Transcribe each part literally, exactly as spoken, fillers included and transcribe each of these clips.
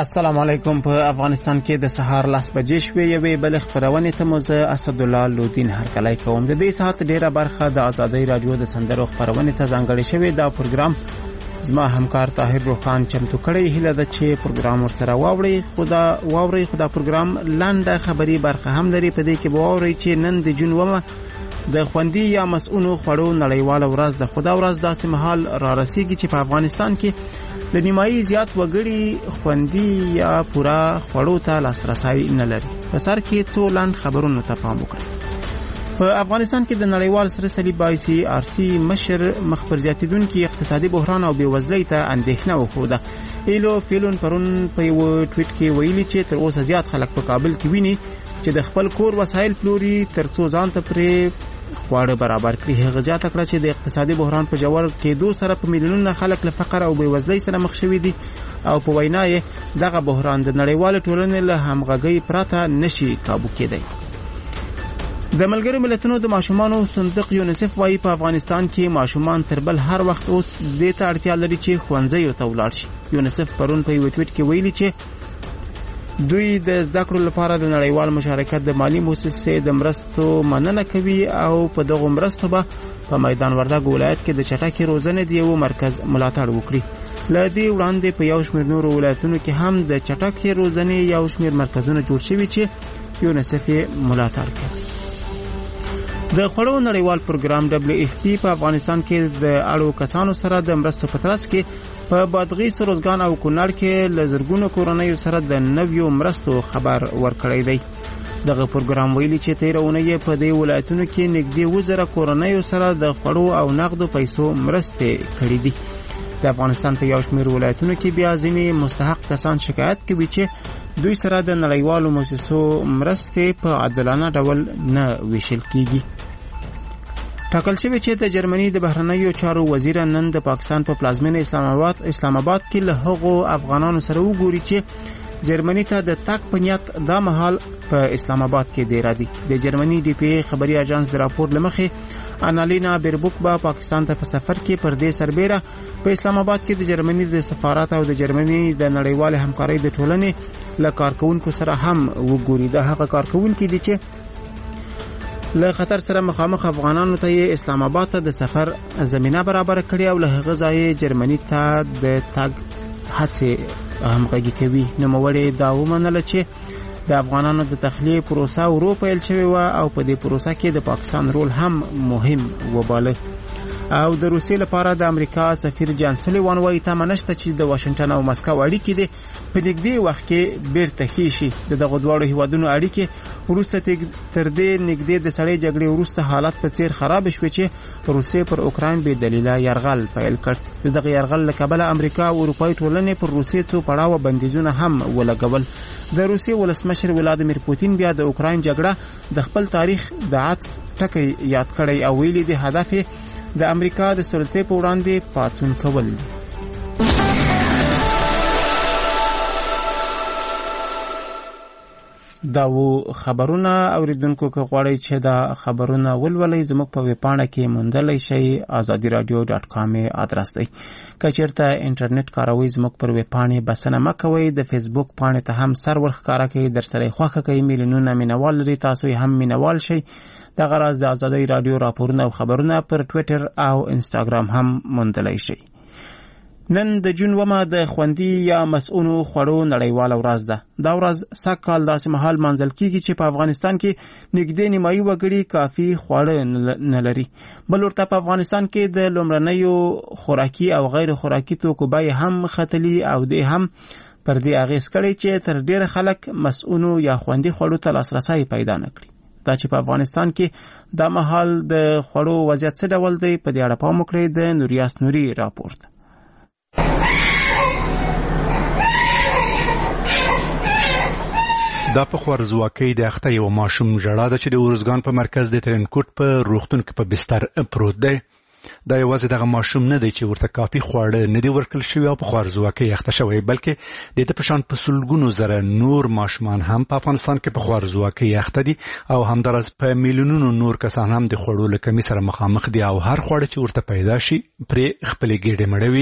السلام علیکم. په افغانستان کې د سهار لاس بجې شوې یوې بل خبرونه ته مزه اسدالله لودین هرکلی کوم. د دې ساعت ډیره برخه د آزادۍ رادیو د سندرو خبرونه ته ځانګړې شوې. دا پروګرام زما همکار طاهر روخان چمتو کړی. هیله ده چې پروګرام ورسره واوري. خدا واوري خدا پروګرام لاندې خبري برخه هم لري. په دې کې به واوري چې نن د جون ومه د خوندي یا مسؤونو خړو نړیواله ورځ د خدا ورځ داسې مهال را رسیږي چې په افغانستان کې د نیمایي زیات وګړي خوندي یا پورا خړو ته لاسرسي نه لري. په سر کې څو لاند خبرونو ته پام وکړئ. په افغانستان کې د نړیوال سره صلیب آی سی آر سی مشر مخبر زیاتیدونکو اقتصادي بحران او بیوزلۍ ته اندېښنه وښوده. ایلو فیلون پرون په یو ټویټ کې ویلي چې تر اوسه زیات خلک په کابل کې ویني چې د خپل کور وسایل پلوري ترڅو ځان ته پرې خواړه برابر کړي. هغه زیاته کړه چې د اقتصادي بحران په جوړ کېدو سره په میلیونونو خلک له فقر او بیوزلۍ سره مخ شوي دي او په وینا یې دغه بحران د نړیوال ټولنې له همغږۍ پرته نشي کابو کېدی. د ملګرو ملتونو د ماشومانو صندوق یونیسف وايي په افغانستان کې ماشومان تر بل هر وخت اوس دې ته اړتیا لري چې ښوونځیو ته ولاړ شي. یونیسف پرون په یو ټویټ کې ویلي چې دوی د زده کړو لپاره د نړیوال مشارکت د مالی مؤسسې د مرستو مننه کوي او په دغه مرستو به په میدان وردګ ولایت کې د چټکې روزنې د یو مرکز ملاتړ وکړي. له دې وړاندې په یو شمېر نورو ولایتونو کې هم د چټکې روزنې یو شمېر مرکزونه جوړ شوي چې یونیسف یې ملاتړ کوي. د خوړو نړیوال پروګرام دبليو اف پی په افغانستان کې د اړو کسانو سره د مرستو په ترڅ کې په بادغیس، روزګان او کونړ کې له زرګونو کورنیو سره د نویو مرستو خبر ورکړی دی. دغه پروګرام ویلي چې تیر اونۍ په دې ولایتونو کې نږدې وزره کورنیو سره د خوړو او نقدو پیسو مرستې کړې دي. د افغانستان په یو شمېر ولایتونو کې بیا ځینې مستحق کسان شکایت کوي چې دوی سره د نړیوالو مؤسسو مرستې په عادلانه ډول نه ویشل کیږي. ټاکل شوی چې د جرمني د بهرنیو چارو وزیر نن د پاکستان په پلازمینه اسلام آباد اسلام آباد کې له هغو افغانانو سره وګوري چې جرمني ته د تګ په نیت دا مهال په اسلام آباد کې دی را دي. د جرمني ډي پی ای خبري اژانس د راپور لمخې انالینا بیربوک با پاکستان ته په سفر کې پر دې سربېره په اسلام آباد کې د جرمني د سفارت او د جرمني د نړیوال همکارۍ د ټولنې له کارکونکو سره هم وګوري. دا هغه کارکونکو دي چې له خطر سره مخامخ افغانانو ته اسلام آباد ته د سفر زمينه برابر کړي او له هغه ځای جرمني ته د تګ هڅې همغږي کوي. نوموړي دا ومنله چې د افغانانو د تخلیه پروسه ورو پیل شوې و او په دې پروسه کې د پاکستان رول هم مهم وباله. او د روسیې لپاره د امریکا سفیر جان سولیوان وايي تمه نشته چې د واشنگټن او مسکو اړیکې د په نږدې وخت کې بیرته ښې شي. د دغه دواړو هیوادونو اړیکې وروسته تر دې نږدې د سړې جګړې وروسته حالت په څیر خراب شوه چې روسیې پر اوکراین بې دلیله یرغل پیل کړ. د دغه یرغل له کبله امریکا او اروپایي ټولنې پر روسیې څو پړاوه بندیزونه هم ولګول. د روسیې ولسمشر ولادیمیر پوتین بیا د اوکراین جګړه د خپل تاریخ د عطف ټکی یاد کړی او ویلي دی هدف د امریکا د سلطې په وړاندې پاڅون کول دي. دا و خبرونه اوریدونکو که غواړئ چې دا خبرونه ولولئ زموږ په ویبپاڼه کې موندلی شئ. آزادي رادیو ډاټ کام ادرس دی. که چېرته انټرنیټ کاروئ زموږ پر ویبپاڼې بسنه مه کوئ. د فیسبوک پاڼې ته هم سر ورښکاره کوئ. در سره یې خوښه کوي. میلیونونه مینوال لري. تاسو یې هم مینوال شئ. دغه راز د آزادۍ رادیو راپورونه او خبرونه پر ټویټر او انسټاګرام هم موندلی شئ. نن د جون ومه د خوندي یا مسؤونو خوړو نړیواله ورځ ده. دا ورځ سږ کال داسې مهال منځل کیږي چې په افغانستان کې نږدې نیمایي وګړي کافي خواړه نه لري. بل ورته په افغانستان کې د لومړنیو خوراکي او غیر خوراکي توکو بیې هم ختلي او دې هم پر دې اغېز کړی چې تر ډېره خلک مسؤونو یا خوندي خوړو ته لاسرسی پیدا نه کړي. دا چې په افغانستان کې دا مهال د خوړو وضعیت څه ډول دی په دې اړه پام وکړئ. د نوریاس نوري راپورټ. دا په خوارزواکۍ د اخته یو ماشوم ژړا ده چې د ورزګان په مرکز د ترینکوټ په روغتون کې په بستر پروت دی. دا یوازې دغه ماشوم نه دی چې ورته کافي خواړه نه دي ورکړل شوي او په خوارزواکۍ اخته شوی، بلکې د ده په شان په سلګونو زره نور ماشومان هم په افغانستان کې په خوارزواکۍ اخته دي او همداراز په میلیونونو نور کسان هم د خوړو له کمۍ سره مخامخ دي او هر خواړه چې ورته پیدا شي پرې خپلې ګېډې مړوي.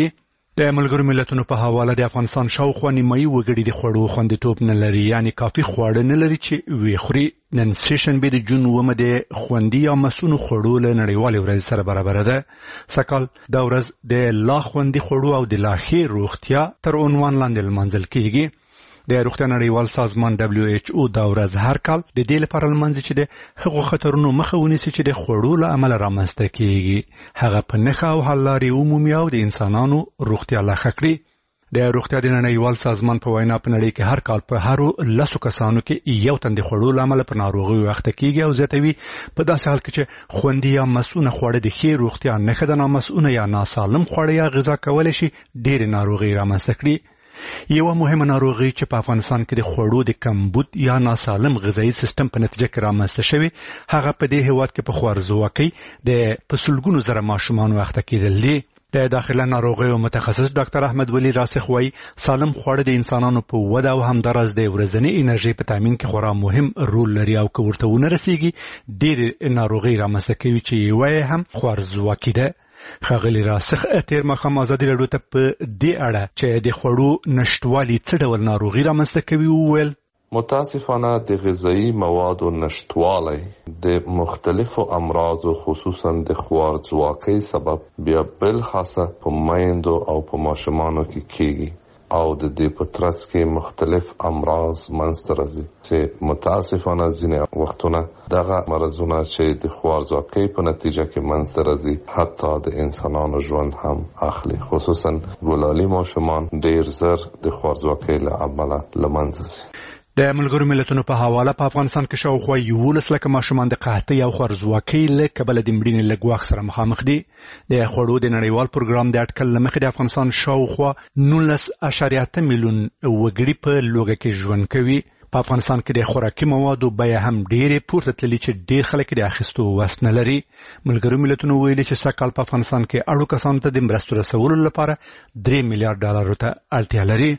د ملګرو ملتونو په حواله د افغانستان شاوخوا نیمایي وګړي د خوړو خوندیتوب نه لري، یعنی کافي خواړه نه لري چې وی خوري. نن سه شنبه د جون اوومه د خوندي یا مسونو خوړو له نړیوالې ورځې سره برابر ده. سکهال دا ورځ د لا خوندي خوړو او د لا ښې روغتیا تر عنوان لاندې لمانځل کیږي. د روغتیا نړیوال سازمان دبلیو ایچ او دا ورځ هر کال د دې لپاره لمانځي چې د هغو خطرونو مخه ونیسي چې د خوړو له امله رامنځته کیږي، هغه په نښه او حل لارې ومومي او د انسانانو روغتیا لا ښه کړي. د روغتیا د نړیوال سازمان په وینا په نړۍ کې هر کال په هرو لسو کسانو کې یو تن د خوړو له امله په ناروغیو اخته کیږي، او زیاتوي په داسې حال کې چې خوندي یا مسونه خواړه د ښې روغتیا نښه ده، نامسونه یا ناسالم خواړه یا غذا کولی شي ډېرې ناروغۍ رامنځته کړي. یو مهمه ناروغي چې په افغانستان کې د خوړو د کمبود یا ناسالم غذایی سیستم په نتیجه کې رامنځته شوی، هغه په دې هیواد کې په خوارځواکۍ د په سلګونو زره ماشومان اخته کېدل دي. د داخله ناروغیو متخصص ډاکټر احمد ولی راسخ وایي سالم خواړه د انسانانو په وده او همداراز د ورځنی انرژي په تامین کې خورا مهم رول لري، او که ورته ونه رسیږي ډېرې ناروغۍ رامنځته کوي چې یوه هم خوارځواکي ده. ښاغلي راسخ تیر ماښام ازادي راډیو ته په دې اړه چې د خوړو نشتوالي څه ډول ناروغي رامنځته کوي وویل: متاسفانه د غذایی موادو نشتوالی د مختلفو امراضو خصوصا د خوارځواکۍ سبب بیا بالخاصه په میندو او په ماشومانو کې کیږي، او د دې په ترڅ کې مختلف امراض منځته راځي چې متاسفانه ځینې وختونه دغه مرضونه چې د خوارځواکۍ په نتیجه کې منځته راځي حتی د انسانانو ژوند هم اخلي، خصوصا ګلالي ماشومان ډېر زر د خوارځواکۍ له امله له منځه ځي. د ملګرو ملتونو په حواله په افغانستان کې شاوخوا یولس لکه ماشومان د قحطۍ او خوارځواکۍ له کبله د مړینې له ګواښ سره مخامخ دي. د خوړو د نړیوال پروګرام د اټکل له مخې د افغانستان شاوخوا نولس اعشاریه اته میلیون وګړي په لوږه کې ژوند کوي. په افغانستان کې د خوراکي موادو بیه هم ډېرې پورته تللي چې ډېر خلک د اخیستو وس نه لري. ملګرو ملتونو ویلي چې سږکال په افغانستان کې اړو کسانو ته د مرستو رسولو لپاره درې میلیارډ ډالرو ته اړتیا لري.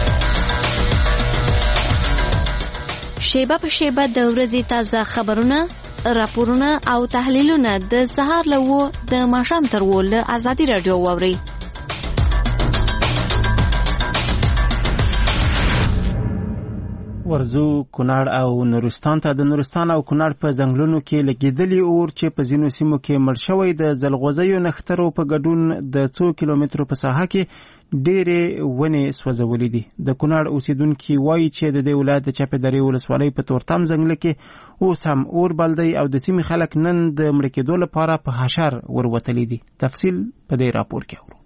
شیبه په شیبه د ورځې تازه خبرونه، راپورونه او تحلیلونه د سهار له وو د ماښام تر وو له ازادي راډیو واورئ. ورځو کونړ او نورستان ته. د نورستان او کونړ په ځنګلونو کې لګېدلي اور چې په ځینو سیمو کې مړ شوی د ځلغوزیو نښترو په ګډون د څو کیلومترو په ساحه کې ډېرې ونې سوځولې دي. د کونړ اوسیدونکي وایي چې د دې ولایت د چپې درې ولسوالۍ په تورتم ځنګل کې اوس هم اور بل دی او د سیمې خلک نن د مړه کېدو لپاره په حشر وروتلي دي. تفصیل په دې راپور کې اورو.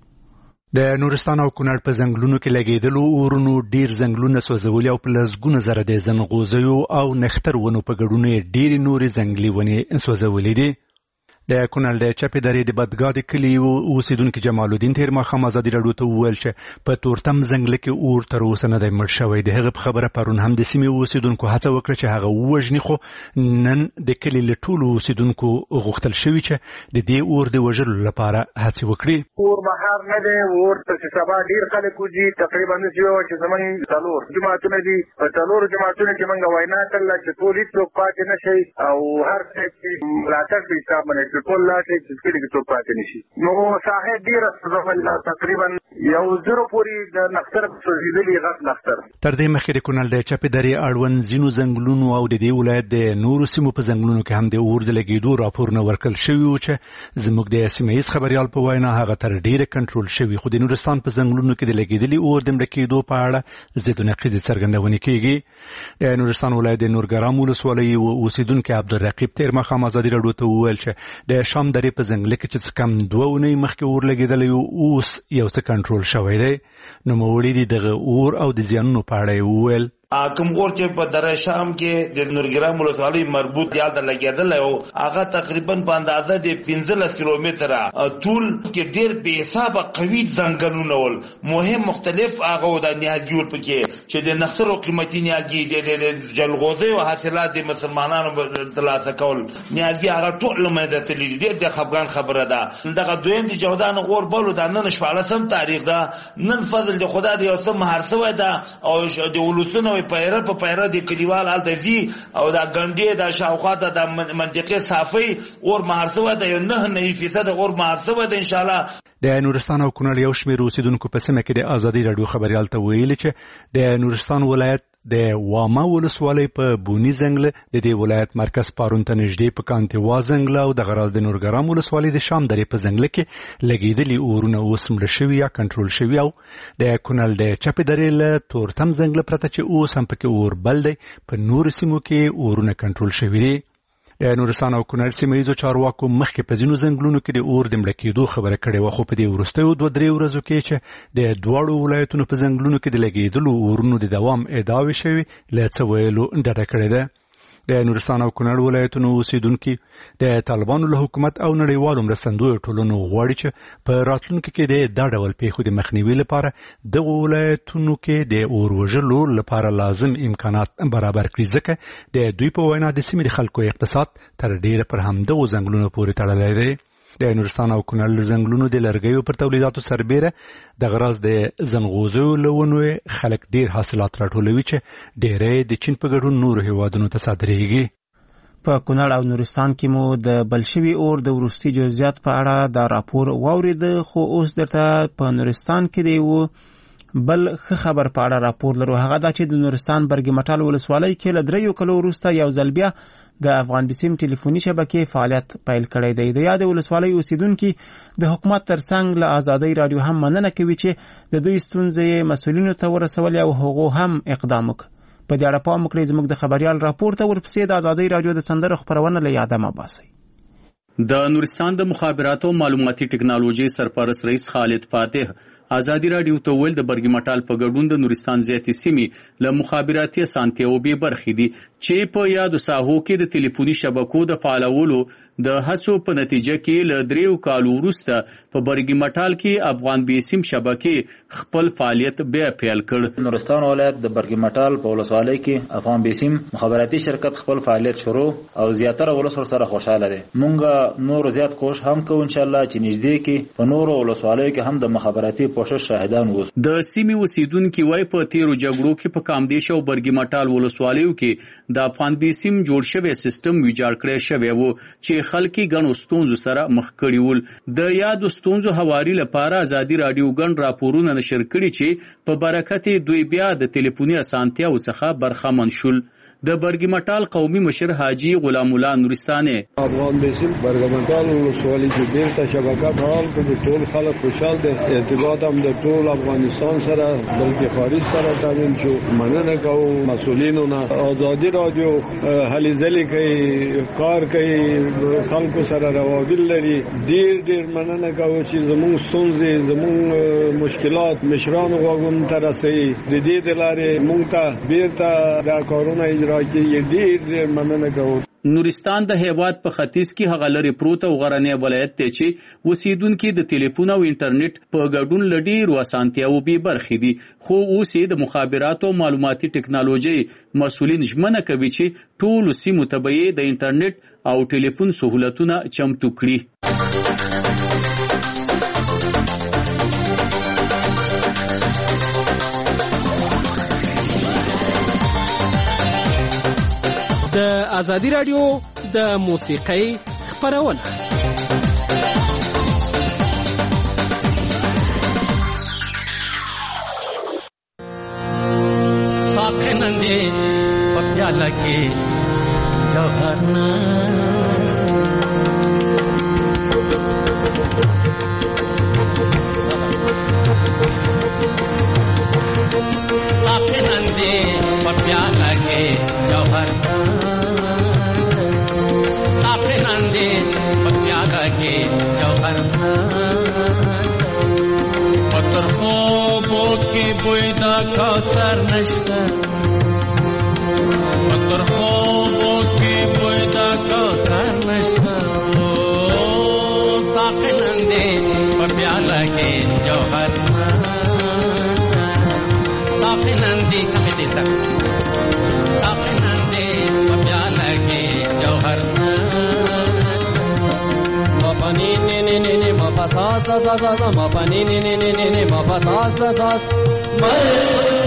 د نورستان او کونړ په ځنګلونو کې لګېدلو اورونو ډېر ځنګلونه سوځولي او په لسګونه زره د ځنغوزیو او نښتر ونو په ګډون یې ډېرې نورې ځنګلي ونې سوځولې دي. د کونړ د چپې درې د بدګا د کلي اوسیدونکي جمال الدین تیر ماښام ازادي راډیو ته وویل چې په تورتم ځنګل کې اور تر اوسه نه دی مړ شوی. د هغه په خبره پرون هم د سیمې اوسیدونکو هڅه وکړه چې هغه ووژني، خو نن د کلي له ټولو اوسیدونکو غوښتل شوي چې د دې اور د وژلو لپاره هڅې وکړي. اور مهار نه دی، اور چې سبا ډېر خلک وځي، تقریبا چې وایي چې زموږ څلور جماعتونه دي، په څلورو جماعتونو کې موږ وینا کړله چې ټول هېڅوک پاتې نه شي او هر څوک چې ملاتړ په حساب باندې ټول لاټې چې کلی کې څوک پاتې نشي. نو ساحه ډېره سوځولې، تقریبا یو زرو پورې د نښتر سوځېدلي غټ نښتر. تر دې مخکې د کونړ د چپې درې اړوند ځینو ځنګلونو او د دې ولایت د نورو سیمو په ځنګلونو کې هم د اور د لګېدو راپورونه ورکړل شوي وو چې زموږ د سیمه ییز خبریال په وینا هغه تر ډېره کنټرول شوي، خو د نورستان په ځنګلونو کې د لګېدلي اور د مړه کېدو په اړه ضد و نقیضې څرګندونې کېږي. د نورستان ولایت د نورګرام ولسوالۍ اوسیدونکي عبدالرقیب تیر ماښام ازادي راډیو ته وویل چې د شام درې په ځنګل کې چې څه کم دوه اونۍ مخکې اور لګېدلی و اوس یو څه کنټرول شوی دی. نوموړي د دغه اور او د زیانونو په اړه یې وویل: کوم اور چې په دره شام کې د نورګرام ولسوالۍ مربوط یال ته لګېدلی و هغه تقریبا په اندازه د پنځلس کیلومتره طول کې ډېر بې حسابه قوي ځنګلونه ول. مهم مختلف هغه د نیالګي ول پکې چې د نښترو قیمتي نیالګي د جلغوزیو حاصلات د مسلمانانو ترلاسه کول نیالګي هغه ټول له منځه تللي دي. ډېر د خفګان خبره ده. دغه دویم د جوزجان اور بل د نن شپاړسم تاریخ ده. نن فضل د خدا د یو څه مهار شوی ده او د ولسونو پیره په پیره د کلیوال ال دزي او د ګنډې د شاوخاته د منطقې صافي اور مهار شوی ده. یو نه نه فیصد اور مهار شوی ده. ان شاء الله د نورستان او کونړ یو شمېر اوسیدونکو په سیمه کې د ازادي راډیو خبريال ته ویلي چې د نورستان ولایت د واما ولسوالۍ په بونی زنګله د دې ولایت مرکز پارون ته نږدې په کانتیوا زنګله او د غراز د نورګرام ولسوالۍ د شام درې په زنګله کې لګېدلي اورونه اوس مړه شوي یا کنټرول شوي او د کونړ د چپې درې له تورتم زنګله پرته چې اوس هم پکې اور بل دی په نورو سیمو کې اورونه کنټرول شوي دي. د نورستان او کونړ سیمه ییزو چارواکو مخکې په ځینو ځنګلونو کې د اور د مړه کېدو خبره کړې وه، خو په دې وروستیو دوه درې ورځو کې چې د دواړو ولایتونو په ځنګلونو کې د لګېدلو اورونو د دوام ادعاوې شوي له څه ویلو ډډه کړې ده. د نورستان او کونړ ولایتونو اوسیدونکي د طالبانو له حکومت او نړیوالو مرستندویو ټولنو غواړي چې په راتلونکي کې د دا ډول پیښو د مخنیوي لپاره دغو ولایتونو کې د اور وژلو لپاره لازم امکانات برابر کړي، ځکه د دوی په وینا د سیمې د خلکو اقتصاد تر ډیره پر همدغو ځنګلونو پورې تړلی دی. د نورستان او کونړ ځنګلونو د لرګیو پر تولیداتو سربیره د غراز د ځنغوزیو له ونو خلک ډیر حاصلات راټولوي چې ډیری د چین په ګډون نورو هیوادونو ته صادریږي. په کونړ او نورستان کې مو د بلشوي اور د وروستي جزئیات په اړه دا راپور واورید، خو اوس درته په نورستان کې دی و بل ښه خبر په اړه راپور لرو. هغه دا چې د نورستان برګ مټال ولسوالۍ کې له دریو کلو وروسته یو ځل بیا د افغان بسیم ټلیفوني شبکې فعالیت پیل کړی دی. د یاد ولسوالۍ اوسیدونکي د حکومت ترڅنګ له ازادۍ راډیو هم مننه کوي چې د دوی ستونزې مسؤلینو ته ورسولې او هغو هم اقدام وکړ. په دې اړه پام وکړئ، زموږ د خبريال راپور ته ورپسې د ازادۍ راډیو د سندرو خپرونه له یاده مه باسئ. د نورستان د مخابراتو معلوماتي ټکنالوژي سرپرست رئیس خالد فاتح ازادي راډیو ته ویل د برګ مټال په ګډون د نورستان زیاتې سیمې له مخابراتي اسانتیاو به برخې دي چې په یادو ساحو کې د ټلیفوني شبکو د فعالولو د هڅو په نتیجه کې له دریو کالو وروسته په برګ مټال کې افغان بیسیم شبکې خپل فعالیت بیا پیل کړ. نورستان ولایت د برګ مټال په ولسوالۍ کې افغان بیسیم مخابراتي شرکت خپل فعالیت شروع او زیاتره ولس سره خوشاله دي. مونږ نور زیات کوشش هم کوو ان شاء الله چې نږدې کې په نورو ولسوالیو کې هم د مخابراتي پوښښ شاهدان وو. د سیمې اوسیدونکو وای په تیرو جګړو کې په کامدیش او برګ مټال ولسوالیو کې د افغان بیسیم جوړ شوی سیستم ویجاړ کړی شوی وو چې خلکي ګڼو ستونزو سره مخ کړي ول. د یادو ستونزو هواري لپاره ازادي راډیو ګڼ راپورونه نشر کړي چې په برکت دوی بیا د ټلیفوني اسانتیاو څخه برخمن شول. د برګ مټال قومي مشر حاجی غلام الله نورستاني افغان بیسیم برګ مټال ولسوالۍ کې بیرته شبکه فعال کړي، ټول خلک خوشحال دي. ارتباط هم د ټول افغانستان سره بلکې خارج سره تامین شو. مننه کوو مسؤلینو نه. ازادي راډیو هلي ځلې کوي، کار کوي، خلکو سره روابط لري. ډیر ډیر مننه کوو چې زموږ ستونزې زموږ مشکلات مشرانو غوږونو ته رسوي. د دې د لارې موږ ته بیرته دا کارونه نورستان د هیواد په ختیځ کې هغه لري پروت او غرنی ولایت دی چې اوسیدونکو د ټلیفون او انټرنیټ په ګډون لډیر وسانتیاو به برخې دي، خو اوس د مخابراتو معلوماتي ټکنالوژي مسؤلین ژمنه کوي چې ټول سیمو ته به د انټرنیټ او ټلیفون سہولتونه چمتو کړي. د ازادي راډیو د موسیقۍ خپرونه صافي نندې په پیاله کې جوهر صافي نندې په پیاله کې جوهر के जौहर पत्थर خوبو کې بوی دا کوثر نشته پتر خوبو کې بوی دا کوثر نشته ساقي نندې په پیاله کې جوهر ساقي نندې کمې دې تک ساقي نندې په پیاله کې جوهر ni ni ni ni ni ma pa sa sa sa sa ma pa ni ni ni ni ni ni ma pa sa sa sa